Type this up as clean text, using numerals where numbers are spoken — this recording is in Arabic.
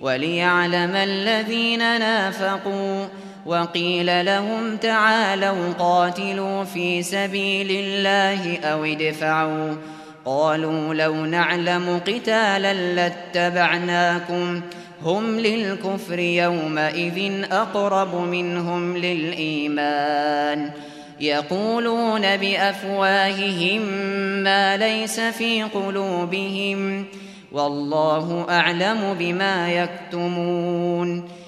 وليعلم الذين نافقوا. وقيل لهم تعالوا قاتلوا في سبيل الله أو ادفعوا، قالوا لو نعلم قتالا لاتبعناكم، هم للكفر يومئذ أقرب منهم للإيمان، يقولون بأفواههم ما ليس في قلوبهم، والله أعلم بما يكتمون.